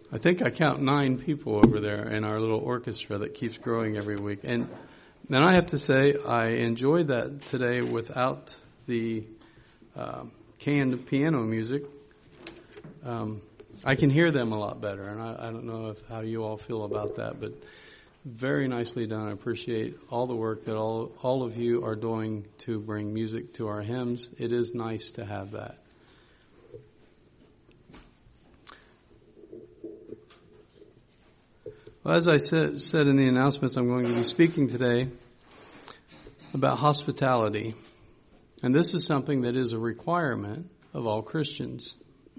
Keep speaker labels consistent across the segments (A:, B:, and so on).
A: I think I count 9 people over there in our little orchestra that keeps growing every week. And then I have to say I enjoyed that today without the canned piano music. I can hear them a lot better, and I don't know how you all feel about that, but very nicely done. I appreciate all the work that all of you are doing to bring music to our hymns. It is nice to have that. Well, as I said in the announcements, I'm going to be speaking today about hospitality. And this is something that is a requirement of all Christians.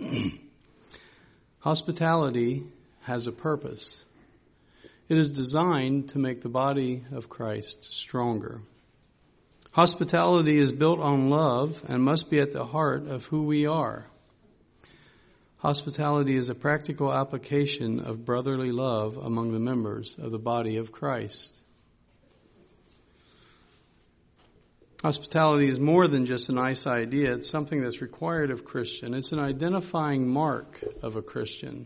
A: Hospitality has a purpose. It is designed to make the body of Christ stronger. Hospitality is built on love and must be at the heart of who we are. Hospitality is a practical application of brotherly love among the members of the body of Christ. Hospitality is more than just a nice idea. It's something that's required of Christian. It's an identifying mark of a Christian.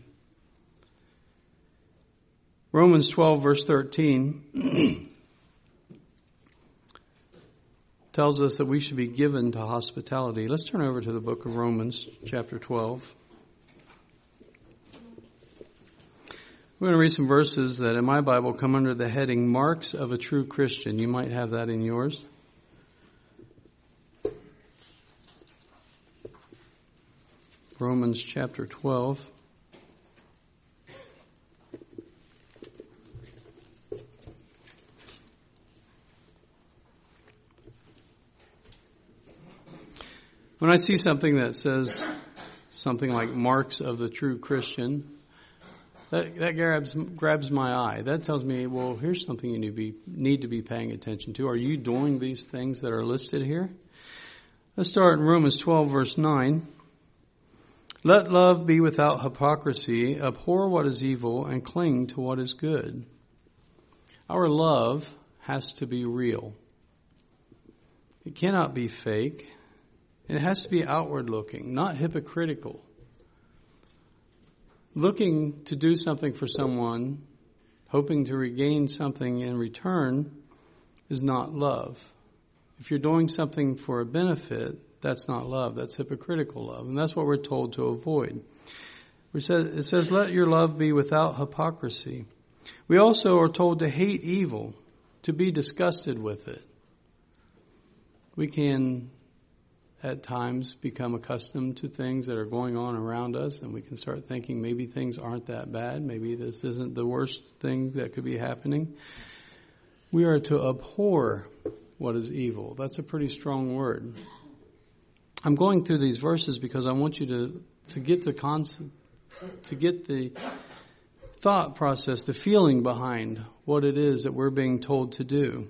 A: Romans 12 verse 13 tells us that we should be given to hospitality. Let's turn over to the book of Romans chapter 12. We're going to read some verses that in my Bible come under the heading Marks of a True Christian. You might have that in yours. Romans chapter 12. When I see something that says something like marks of the true Christian, that grabs my eye. That tells me, well, here's something you need to be paying attention to. Are you doing these things that are listed here? Let's start in Romans 12 verse 9. Let love be without hypocrisy, abhor what is evil, and cling to what is good. Our love has to be real. It cannot be fake. It has to be outward looking, not hypocritical. Looking to do something for someone, hoping to regain something in return, is not love. If you're doing something for a benefit, that's not love. That's hypocritical love. And that's what we're told to avoid. It says, let your love be without hypocrisy. We also are told to hate evil, to be disgusted with it. We can, at times, become accustomed to things that are going on around us, and we can start thinking maybe things aren't that bad. Maybe this isn't the worst thing that could be happening. We are to abhor what is evil. That's a pretty strong word. I'm going through these verses because I want you to get the concept, to get the thought process, the feeling behind what it is that we're being told to do.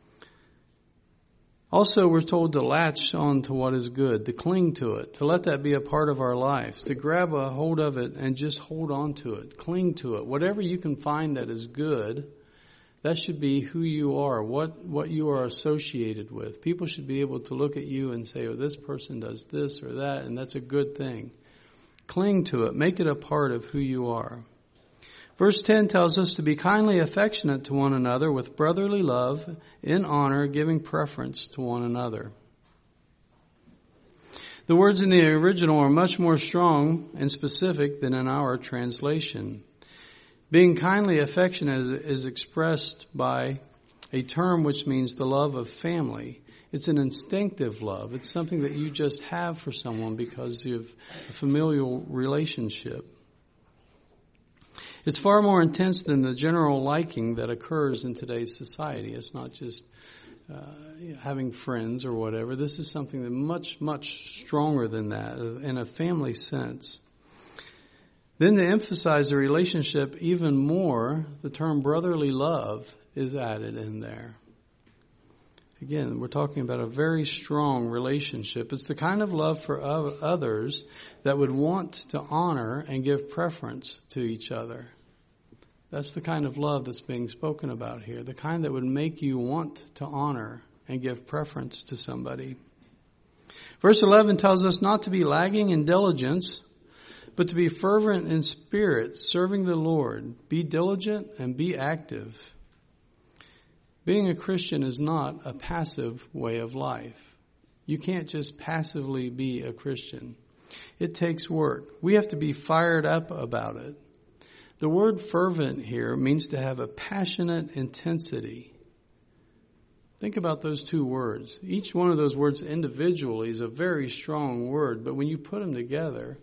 A: Also, we're told to latch on to what is good, to cling to it, to let that be a part of our life, to grab a hold of it and just hold on to it, cling to it. Whatever you can find that is good, that should be who you are, what you are associated with. People should be able to look at you and say, oh, this person does this or that, and that's a good thing. Cling to it. Make it a part of who you are. Verse 10 tells us to be kindly affectionate to one another with brotherly love, in honor, giving preference to one another. The words in the original are much more strong and specific than in our translation. Being kindly affectionate is expressed by a term which means the love of family. It's an instinctive love. It's something that you just have for someone because of a familial relationship. It's far more intense than the general liking that occurs in today's society. It's not just having friends or whatever. This is something that much, much stronger than that in a family sense. Then to emphasize the relationship even more, the term brotherly love is added in there. Again, we're talking about a very strong relationship. It's the kind of love for others that would want to honor and give preference to each other. That's the kind of love that's being spoken about here. The kind that would make you want to honor and give preference to somebody. Verse 11 tells us not to be lagging in diligence, but to be fervent in spirit, serving the Lord. Be diligent and be active. Being a Christian is not a passive way of life. You can't just passively be a Christian. It takes work. We have to be fired up about it. The word fervent here means to have a passionate intensity. Think about those two words. Each one of those words individually is a very strong word, but when you put them together,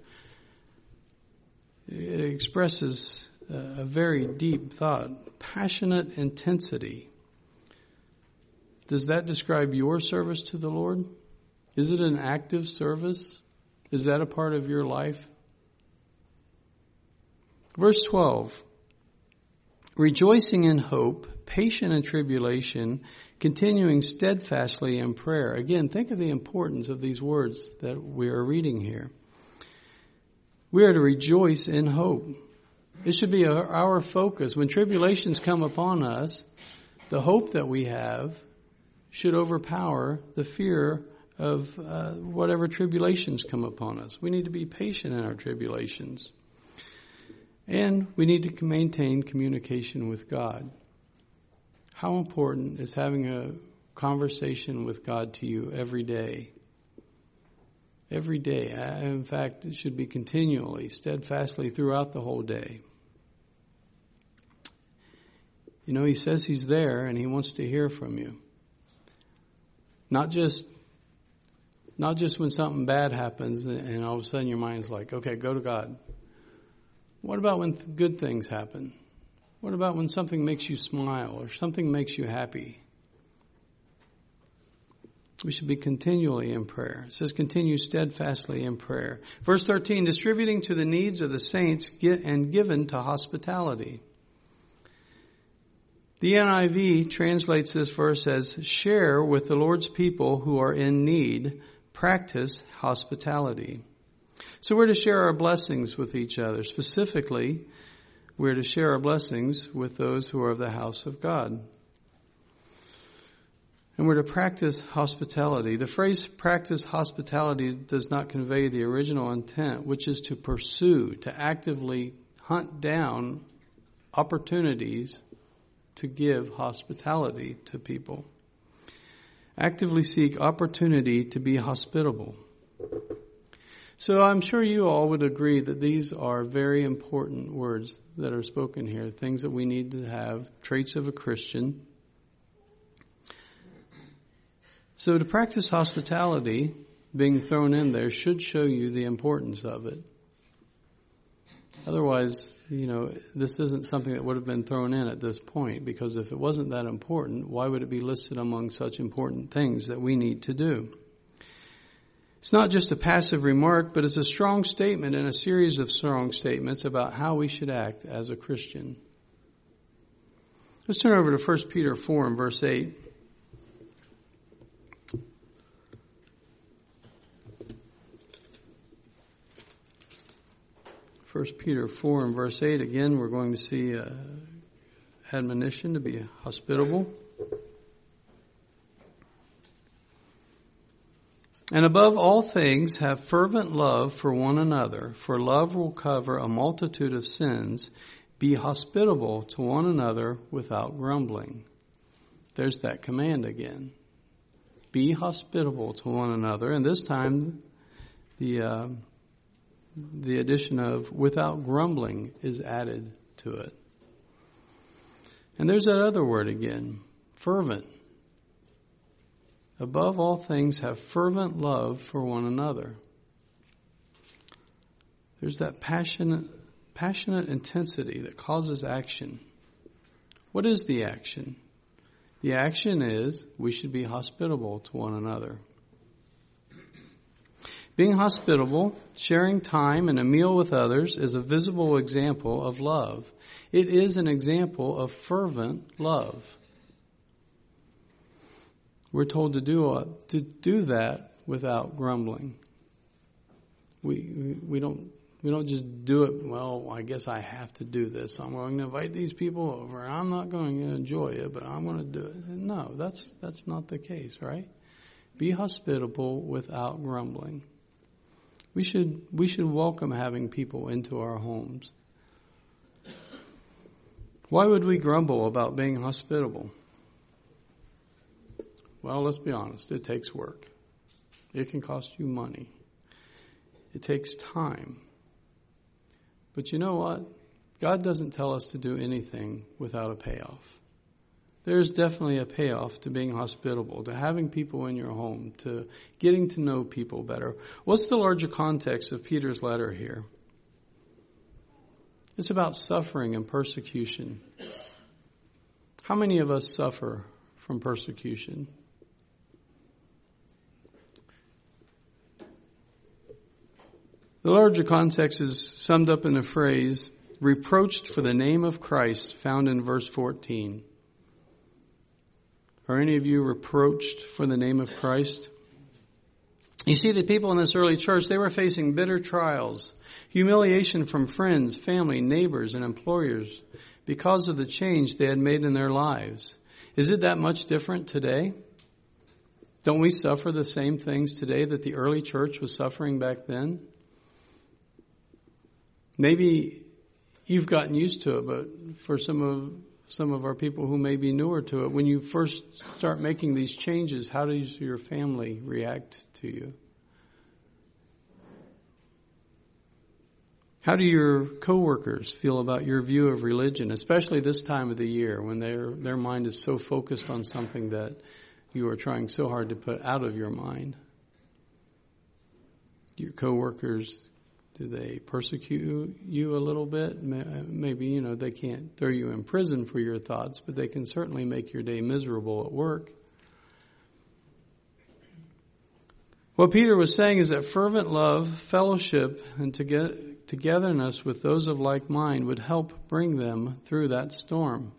A: it expresses a very deep thought. Passionate intensity. Does that describe your service to the Lord? Is it an active service? Is that a part of your life? Verse 12. Rejoicing in hope, patient in tribulation, continuing steadfastly in prayer. Again, think of the importance of these words that we are reading here. We are to rejoice in hope. It should be our focus. When tribulations come upon us, the hope that we have should overpower the fear of whatever tribulations come upon us. We need to be patient in our tribulations. And we need to maintain communication with God. How important is having a conversation with God to you every day? Every day. In fact, it should be continually, steadfastly throughout the whole day. You know, he says he's there and he wants to hear from you. Not just when something bad happens and all of a sudden your mind's like, okay, go to God. What about when good things happen? What about when something makes you smile or something makes you happy? We should be continually in prayer. It says continue steadfastly in prayer. Verse 13, distributing to the needs of the saints and given to hospitality. The NIV translates this verse as share with the Lord's people who are in need, practice hospitality. So we're to share our blessings with each other. Specifically, we're to share our blessings with those who are of the house of God. And we're to practice hospitality. The phrase practice hospitality does not convey the original intent, which is to pursue, to actively hunt down opportunities to give hospitality to people. Actively seek opportunity to be hospitable. So I'm sure you all would agree that these are very important words that are spoken here, things that we need to have, traits of a Christian. So to practice hospitality, being thrown in there, should show you the importance of it. Otherwise, this isn't something that would have been thrown in at this point, because if it wasn't that important, why would it be listed among such important things that we need to do? It's not just a passive remark, but it's a strong statement in a series of strong statements about how we should act as a Christian. Let's turn over to 1 Peter 4 and verse 8. 1 Peter 4 and verse 8, again, we're going to see admonition to be hospitable. And above all things, have fervent love for one another, for love will cover a multitude of sins. Be hospitable to one another without grumbling. There's that command again. Be hospitable to one another. And this time, the addition of without grumbling is added to it. And there's that other word again, fervent. Above all things, have fervent love for one another. There's that passionate intensity that causes action. What is the action? The action is we should be hospitable to one another. Being hospitable, sharing time and a meal with others is a visible example of love. It is an example of fervent love. We're told to do that without grumbling. We don't just do it, well, I guess I have to do this. I'm going to invite these people over. I'm not going to enjoy it, but I'm going to do it. No, that's not the case, right? Be hospitable without grumbling. We should welcome having people into our homes. Why would we grumble about being hospitable? Well, let's be honest. It takes work. It can cost you money. It takes time. But you know what? God doesn't tell us to do anything without a payoff. There's definitely a payoff to being hospitable, to having people in your home, to getting to know people better. What's the larger context of Peter's letter here? It's about suffering and persecution. How many of us suffer from persecution? The larger context is summed up in the phrase, reproached for the name of Christ, found in verse 14. Are any of you reproached for the name of Christ? You see, the people in this early church, they were facing bitter trials, humiliation from friends, family, neighbors, and employers because of the change they had made in their lives. Is it that much different today? Don't we suffer the same things today that the early church was suffering back then? Maybe you've gotten used to it, but for some of our people who may be newer to it, when you first start making these changes, how does your family react to you? How do your coworkers feel about your view of religion, especially this time of the year when their mind is so focused on something that you are trying so hard to put out of your mind? Your coworkers, do they persecute you a little bit? Maybe, they can't throw you in prison for your thoughts, but they can certainly make your day miserable at work. What Peter was saying is that fervent love, fellowship, and togetherness with those of like mind would help bring them through that storm.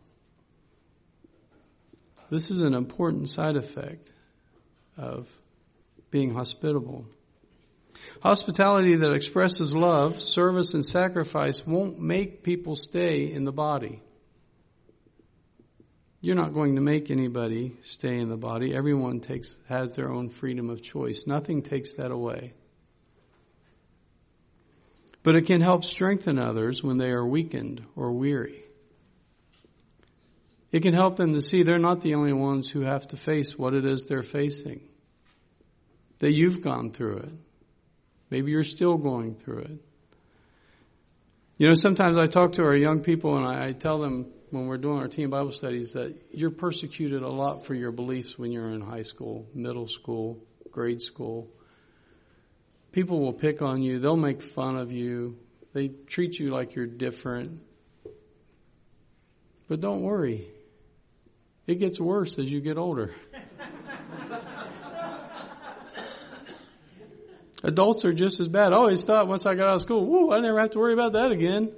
A: This is an important side effect of being hospitable. Hospitality that expresses love, service, and sacrifice won't make people stay in the body. You're not going to make anybody stay in the body. Everyone has their own freedom of choice. Nothing takes that away. But it can help strengthen others when they are weakened or weary. It can help them to see they're not the only ones who have to face what it is they're facing. That you've gone through it. Maybe you're still going through it. Sometimes I talk to our young people and I tell them when we're doing our teen Bible studies that you're persecuted a lot for your beliefs when you're in high school, middle school, grade school. People will pick on you. They'll make fun of you. They treat you like you're different. But don't worry. It gets worse as you get older. Adults are just as bad. I always thought once I got out of school, I never have to worry about that again.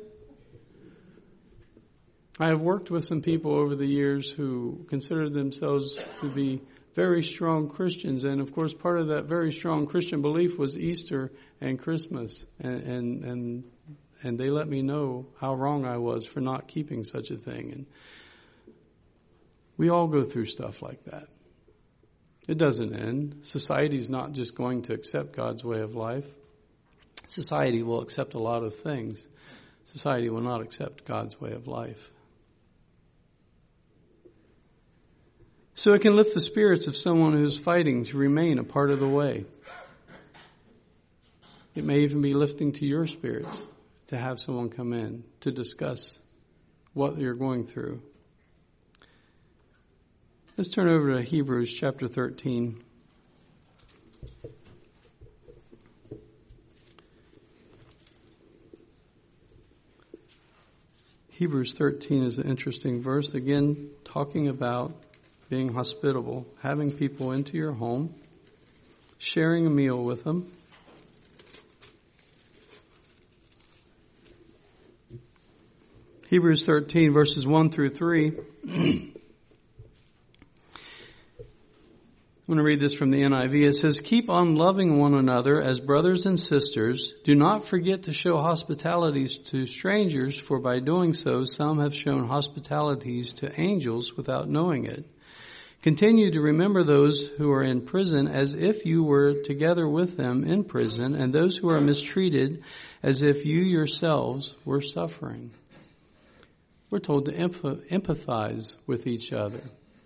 A: I have worked with some people over the years who considered themselves to be very strong Christians. And of course, part of that very strong Christian belief was Easter and Christmas. And they let me know how wrong I was for not keeping such a thing. And we all go through stuff like that. It doesn't end. Society is not just going to accept God's way of life. Society will accept a lot of things. Society will not accept God's way of life. So it can lift the spirits of someone who's fighting to remain a part of the way. It may even be lifting to your spirits to have someone come in to discuss what you're going through. Let's turn over to Hebrews chapter 13. Hebrews 13 is an interesting verse, again, talking about being hospitable, having people into your home, sharing a meal with them. Hebrews 13, verses 1 through 3. I'm going to read this from the NIV. It says, "Keep on loving one another as brothers and sisters. Do not forget to show hospitalities to strangers, for by doing so, some have shown hospitalities to angels without knowing it. Continue to remember those who are in prison as if you were together with them in prison, and those who are mistreated as if you yourselves were suffering. We're told to empathize with each other.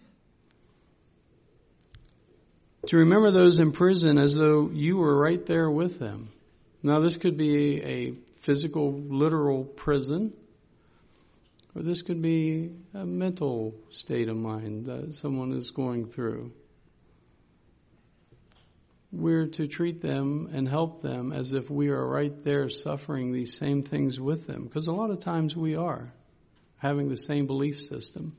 A: To remember those in prison as though you were right there with them. Now, this could be a physical, literal prison, or this could be a mental state of mind that someone is going through. We're to treat them and help them as if we are right there suffering these same things with them, because a lot of times we are having the same belief system.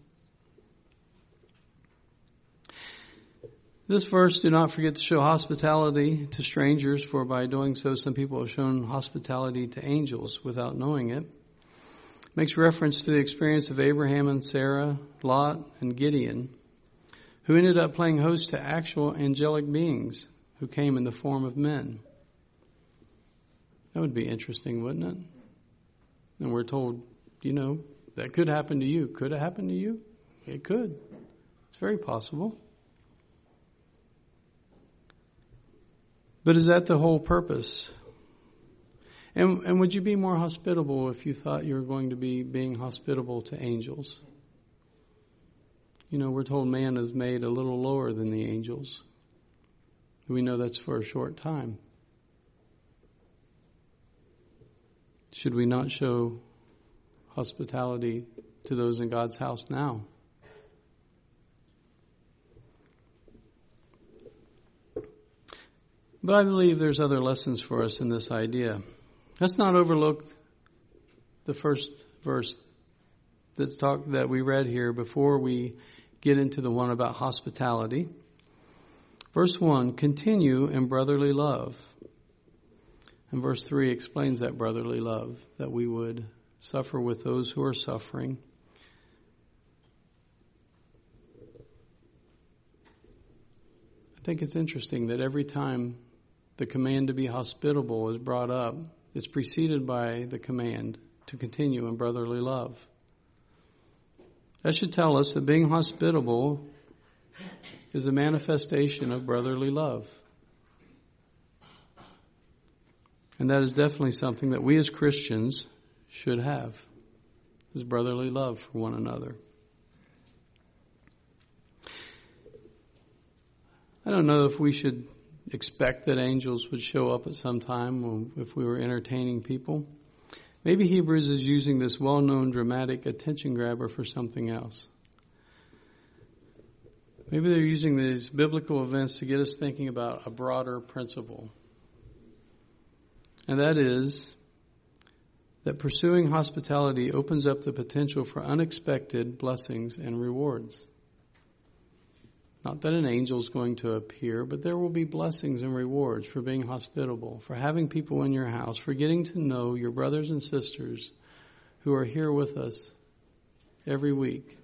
A: This verse, do not forget to show hospitality to strangers, for by doing so some people have shown hospitality to angels without knowing it. Makes reference to the experience of Abraham and Sarah, Lot and Gideon, who ended up playing host to actual angelic beings who came in the form of men. That would be interesting, wouldn't it? And we're told, that could happen to you. Could it happen to you? It could. It's very possible. But is that the whole purpose? And would you be more hospitable if you thought you were going to be being hospitable to angels? We're told man is made a little lower than the angels. We know that's for a short time. Should we not show hospitality to those in God's house now? But I believe there's other lessons for us in this idea. Let's not overlook the first verse that we read here before we get into the one about hospitality. Verse 1, continue in brotherly love. And verse 3 explains that brotherly love, that we would suffer with those who are suffering. I think it's interesting that every time the command to be hospitable is brought up, it's preceded by the command to continue in brotherly love. That should tell us that being hospitable is a manifestation of brotherly love. And that is definitely something that we as Christians should have, is brotherly love for one another. I don't know if we should expect that angels would show up at some time if we were entertaining people. Maybe Hebrews is using this well-known dramatic attention grabber for something else. Maybe they're using these biblical events to get us thinking about a broader principle. And that is that pursuing hospitality opens up the potential for unexpected blessings and rewards. Not that an angel is going to appear, but there will be blessings and rewards for being hospitable, for having people in your house, for getting to know your brothers and sisters who are here with us every week.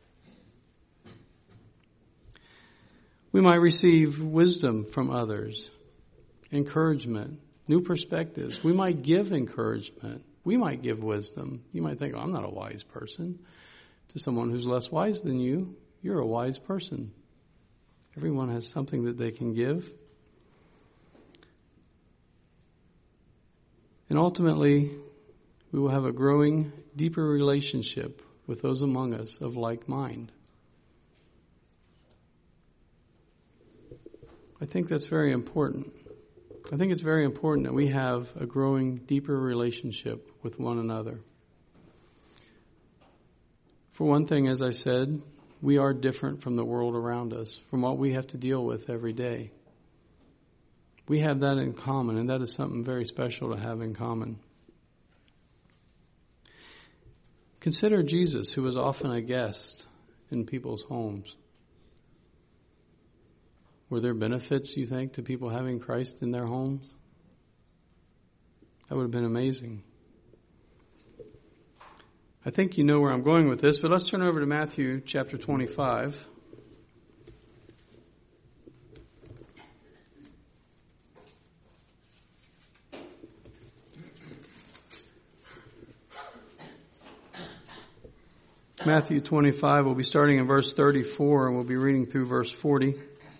A: We might receive wisdom from others, encouragement, new perspectives. We might give encouragement. We might give wisdom. You might think, I'm not a wise person. To someone who's less wise than you, you're a wise person. Everyone has something that they can give. And ultimately, we will have a growing, deeper relationship with those among us of like mind. I think that's very important. I think it's very important that we have a growing, deeper relationship with one another. For one thing, as I said, we are different from the world around us, from what we have to deal with every day. We have that in common, and that is something very special to have in common. Consider Jesus, who was often a guest in people's homes. Were there benefits, you think, to people having Christ in their homes? That would have been amazing. I think you know where I'm going with this, but let's turn over to Matthew chapter 25. Matthew 25, we'll be starting in verse 34 and we'll be reading through verse 40.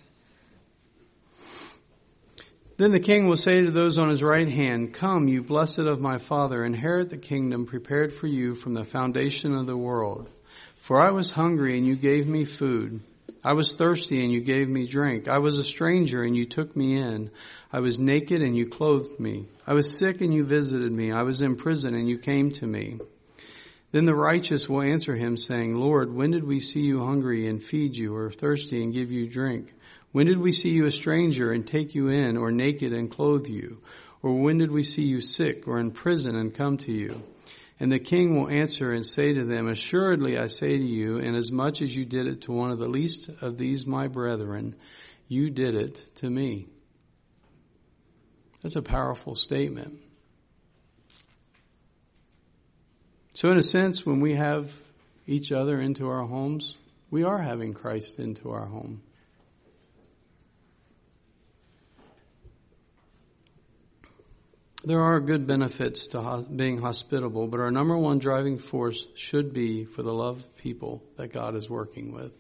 A: Then the king will say to those on his right hand, "Come, you blessed of my Father, inherit the kingdom prepared for you from the foundation of the world. For I was hungry and you gave me food. I was thirsty and you gave me drink. I was a stranger and you took me in. I was naked and you clothed me. I was sick and you visited me. I was in prison and you came to me." Then the righteous will answer him, saying, "Lord, when did we see you hungry and feed you, or thirsty and give you drink? When did we see you a stranger and take you in, or naked and clothe you? Or when did we see you sick or in prison and come to you?" And the king will answer and say to them, "Assuredly I say to you, inasmuch as you did it to one of the least of these my brethren, you did it to me." That's a powerful statement. So in a sense, when we have each other into our homes, we are having Christ into our home. There are good benefits to being hospitable, but our number one driving force should be for the love of people that God is working with.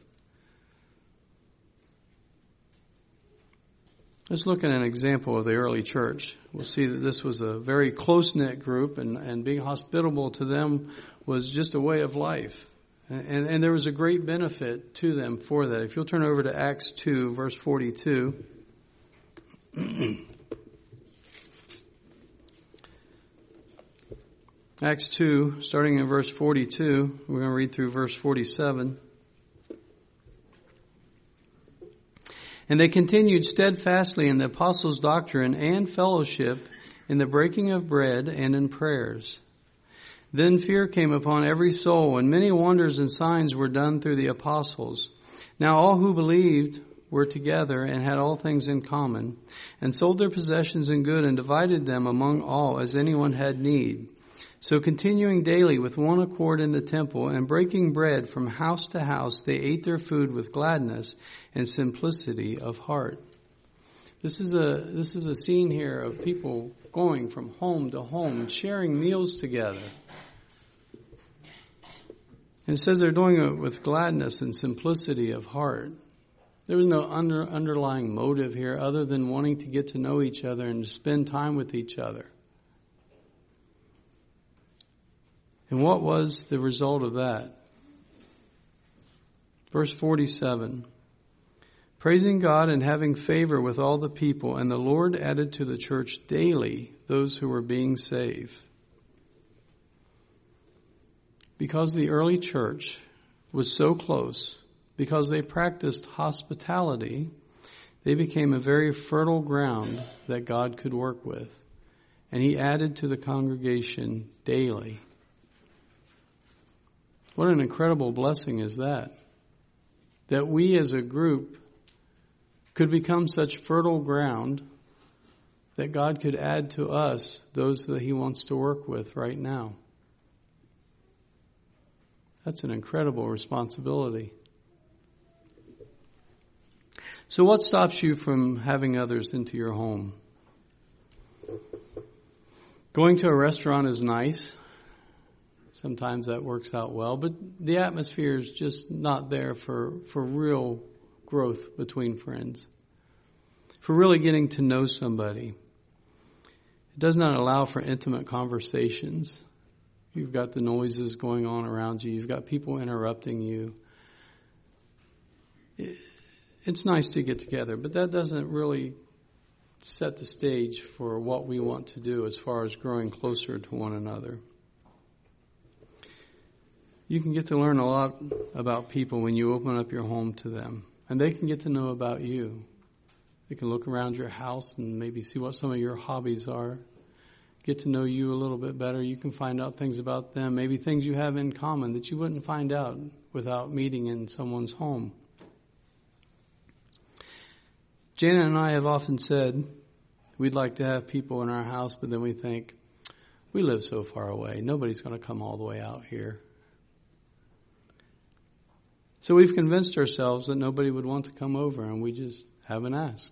A: Let's look at an example of the early church. We'll see that this was a very close-knit group, and being hospitable to them was just a way of life. And there was a great benefit to them for that. If you'll turn over to Acts 2, verse 42. Acts 2, starting in verse 42, we're going to read through verse 47. "And they continued steadfastly in the apostles' doctrine and fellowship, in the breaking of bread and in prayers. Then fear came upon every soul, and many wonders and signs were done through the apostles. Now all who believed were together and had all things in common, and sold their possessions and good and divided them among all as anyone had need. So continuing daily with one accord in the temple and breaking bread from house to house, they ate their food with gladness and simplicity of heart." This is a scene here of people going from home to home and sharing meals together. And it says they're doing it with gladness and simplicity of heart. There was no underlying motive here other than wanting to get to know each other and to spend time with each other. And what was the result of that? Verse 47. "Praising God and having favor with all the people, and the Lord added to the church daily those who were being saved." Because the early church was so close, because they practiced hospitality, they became a very fertile ground that God could work with. And He added to the congregation daily. What an incredible blessing is that? That we as a group could become such fertile ground that God could add to us those that He wants to work with right now. That's an incredible responsibility. So what stops you from having others into your home? Going to a restaurant is nice. Sometimes that works out well, but the atmosphere is just not there for real growth between friends. For really getting to know somebody. It does not allow for intimate conversations. You've got the noises going on around you. You've got people interrupting you. It's nice to get together, but that doesn't really set the stage for what we want to do as far as growing closer to one another. You can get to learn a lot about people when you open up your home to them. And they can get to know about you. They can look around your house and maybe see what some of your hobbies are. Get to know you a little bit better. You can find out things about them, maybe things you have in common that you wouldn't find out without meeting in someone's home. Janet and I have often said we'd like to have people in our house, but then we think, we live so far away. Nobody's going to come all the way out here. So we've convinced ourselves that nobody would want to come over, and we just haven't asked.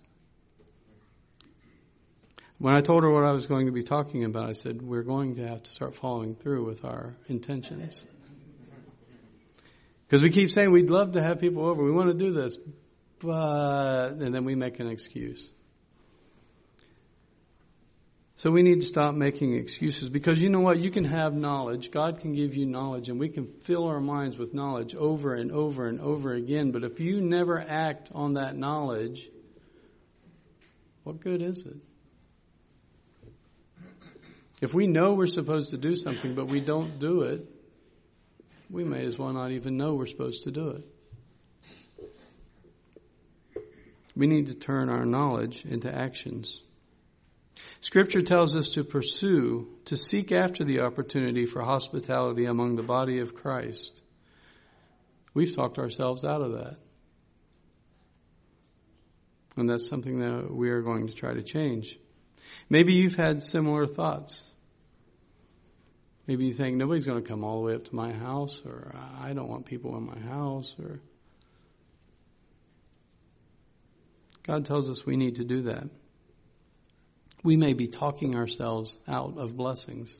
A: When I told her what I was going to be talking about, I said, we're going to have to start following through with our intentions. Because we keep saying we'd love to have people over. We want to do this. And then we make an excuse. So we need to stop making excuses, because you know what? You can have knowledge. God can give you knowledge, and we can fill our minds with knowledge over and over and over again. But if you never act on that knowledge, what good is it? If we know we're supposed to do something, but we don't do it, we may as well not even know we're supposed to do it. We need to turn our knowledge into actions. Scripture tells us to pursue, to seek after the opportunity for hospitality among the body of Christ. We've talked ourselves out of that. And that's something that we are going to try to change. Maybe you've had similar thoughts. Maybe you think nobody's going to come all the way up to my house, or I don't want people in my house, or God tells us we need to do that. We may be talking ourselves out of blessings.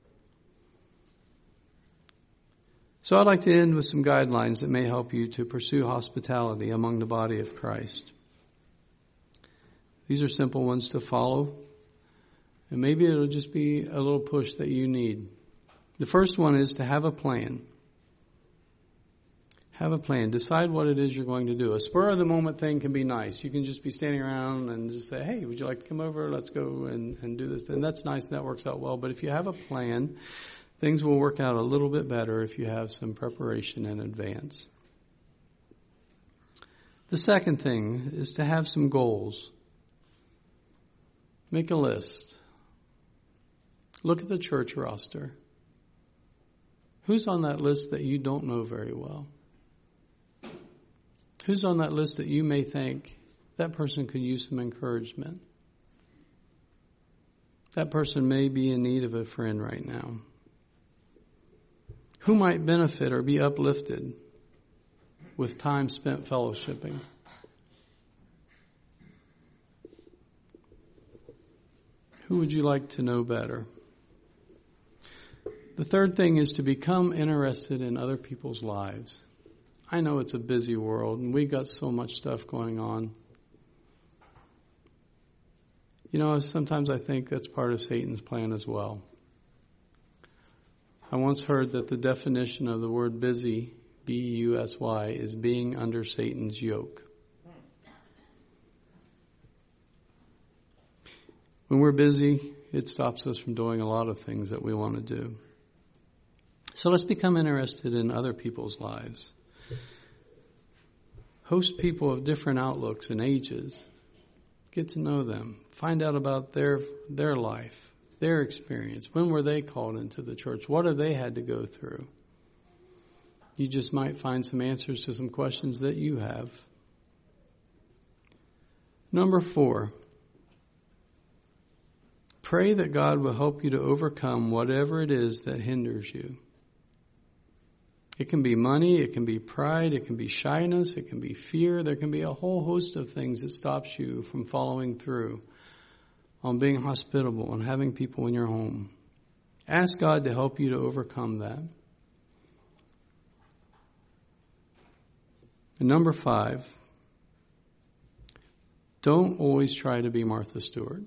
A: So I'd like to end with some guidelines that may help you to pursue hospitality among the body of Christ. These are simple ones to follow, and maybe it'll just be a little push that you need. The first one is to have a plan. Have a plan. Decide what it is you're going to do. A spur-of-the-moment thing can be nice. You can just be standing around and just say, hey, would you like to come over? Let's go and do this. And that's nice. That works out well. But if you have a plan, things will work out a little bit better if you have some preparation in advance. The second thing is to have some goals. Make a list. Look at the church roster. Who's on that list that you don't know very well? Who's on that list that you may think that person could use some encouragement? That person may be in need of a friend right now. Who might benefit or be uplifted with time spent fellowshipping? Who would you like to know better? The third thing is to become interested in other people's lives. I know it's a busy world, and we've got so much stuff going on. You know, sometimes I think that's part of Satan's plan as well. I once heard that the definition of the word busy, B-U-S-Y, is being under Satan's yoke. When we're busy, it stops us from doing a lot of things that we want to do. So let's become interested in other people's lives. Host people of different outlooks and ages. Get to know them. Find out about their life, their experience. When were they called into the church? What have they had to go through? You just might find some answers to some questions that you have. Number 4. Pray that God will help you to overcome whatever it is that hinders you. It can be money, it can be pride, it can be shyness, it can be fear. There can be a whole host of things that stops you from following through on being hospitable and having people in your home. Ask God to help you to overcome that. And number 5, don't always try to be Martha Stewart.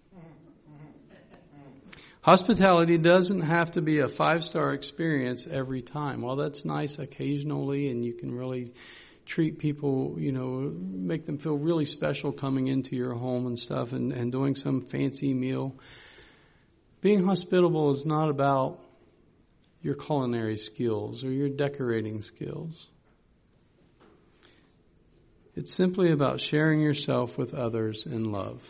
A: Hospitality doesn't have to be a 5-star experience every time. While that's nice occasionally, and you can really treat people, you know, make them feel really special coming into your home and stuff, and doing some fancy meal. Being hospitable is not about your culinary skills or your decorating skills. It's simply about sharing yourself with others in love.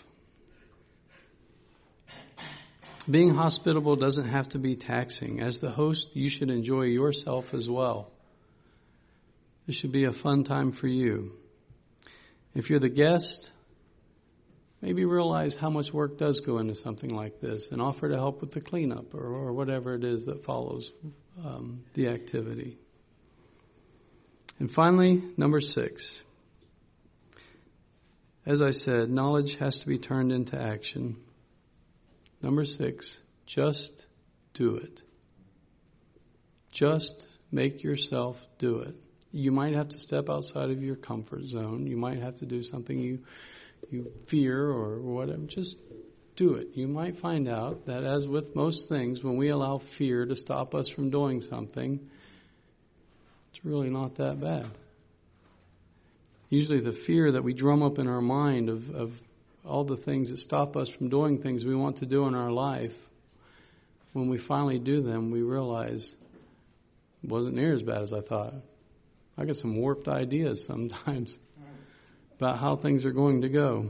A: Being hospitable doesn't have to be taxing. As the host, you should enjoy yourself as well. This should be a fun time for you. If you're the guest, maybe realize how much work does go into something like this and offer to help with the cleanup or whatever it is that follows the activity. And finally, number 6. As I said, knowledge has to be turned into action. Number 6, just do it. Just make yourself do it. You might have to step outside of your comfort zone. You might have to do something you fear or whatever. Just do it. You might find out that, as with most things, when we allow fear to stop us from doing something, it's really not that bad. Usually the fear that we drum up in our mind of all the things that stop us from doing things we want to do in our life, when we finally do them, we realize it wasn't near as bad as I thought. I get some warped ideas sometimes about how things are going to go.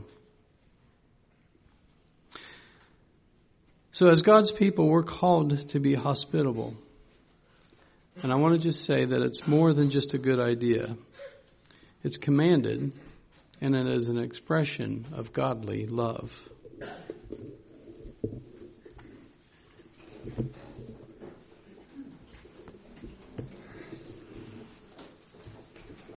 A: So as God's people, we're called to be hospitable. And I want to just say that it's more than just a good idea. It's commanded, and it is an expression of godly love.